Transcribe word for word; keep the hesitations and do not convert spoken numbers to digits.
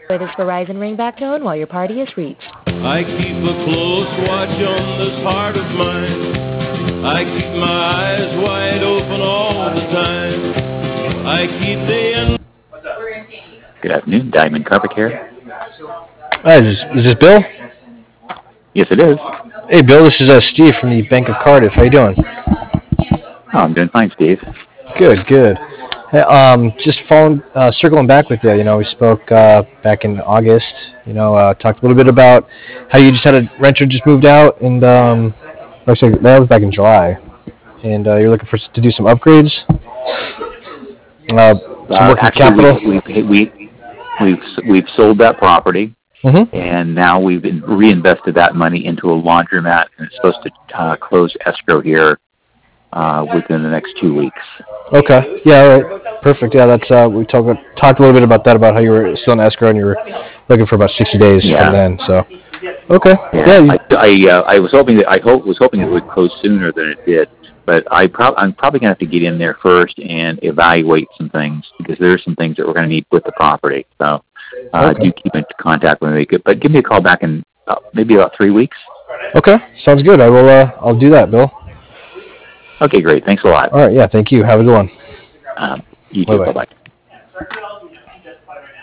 Enjoy this Verizon ringback tone while your party is reached. I keep a close watch on this heart of mine. I keep my eyes wide open all the time. I keep the... Good afternoon, Diamond Carpet Care. Hi, is this, is this Bill? Yes, it is. Hey, Bill, this is uh, Steve from the Bank of Cardiff. How you doing? Oh, I'm doing fine, Steve. Good, good. Hey, um, just following, uh, circling back with you. You know, we spoke uh, back in August. You know, uh, talked a little bit about how you just had a renter just moved out, and um, actually that was back in July, and uh, you're looking for to do some upgrades, uh, some Uh, working actually, capital. we, we, we, we've we've sold that property, Mm-hmm. and now we've been reinvested that money into a laundromat, and it's supposed to uh, close escrow here uh, within the next two weeks. Okay. Yeah. All right. Perfect. Yeah. That's uh, we talked talked a little bit about that, about how you were still in escrow and you were looking for about sixty days Yeah. from then. So. Okay. Yeah, Yeah. you, I I, uh, I was hoping that I hope was hoping it would close sooner than it did, but I prob- I'm probably going to have to get in there first and evaluate some things because there are some things that we're going to need with the property. So uh, Okay. do keep in contact with me, but give me a call back in uh, maybe about three weeks. Okay. Sounds good. I will. Uh, I'll do that, Bill. Okay, great. Thanks a lot. All right. Yeah. Thank you. Have a good one. Um, you too. Bye-bye. Bye bye.